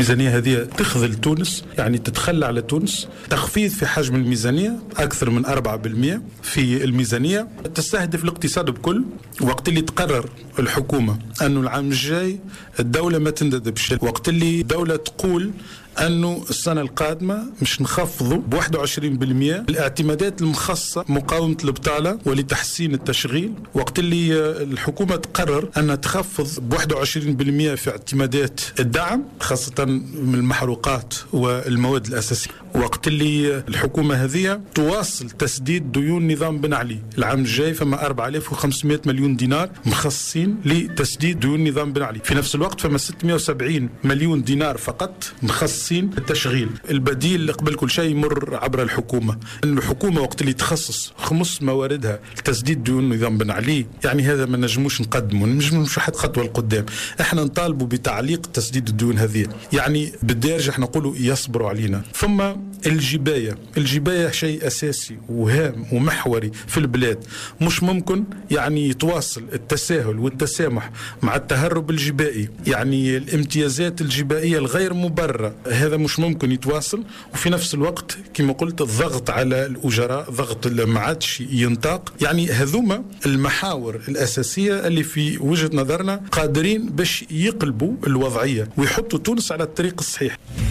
الميزانية هذه تخذل تونس، يعني تتخلى على تونس، تخفيض في حجم الميزانية أكثر من 4% في الميزانية، تستهدف الاقتصاد بكل. وقت اللي تقرر الحكومة أنه العام الجاي الدولة ما تنددبش، وقت اللي الدولة تقول أنه السنة القادمة مش نخفضوا ب21% الاعتمادات المخصصة مقاومة البطالة ولتحسين التشغيل، وقت اللي الحكومة تقرر أنها تخفض ب21% في اعتمادات الدعم خاصة من المحروقات والمواد الأساسية، وقت اللي الحكومة هذه تواصل تسديد ديون نظام بن علي. العام الجاي فما 4500 مليون دينار مخصصين لتسديد ديون نظام بن علي، في نفس الوقت فما 670 مليون دينار فقط مخصصين التشغيل. البديل اللي قبل كل شيء يمر عبر الحكومة، أن الحكومة وقت اللي تخصص خمس مواردها لتسديد ديون نظام بن علي، يعني هذا ما نجموش نقدمه، نجموش حتى خطوة لقدام. احنا نطالبوا بتعليق تسديد الديون هذه، يعني بالدارجة احنا نقولوا يصبروا علينا. ثم الجباية شيء أساسي وهام ومحوري في البلاد، مش ممكن يعني يتواصل التساهل والتسامح مع التهرب الجبائي، يعني الامتيازات الجبائية الغير مبررة، هذا مش ممكن يتواصل. وفي نفس الوقت كما قلت الضغط على الأجراء، ضغط ما عادش ينطاق. يعني هذوما المحاور الأساسية اللي في وجهة نظرنا قادرين باش يقلبوا الوضعية ويحطوا تونس على الطريق الصحيح.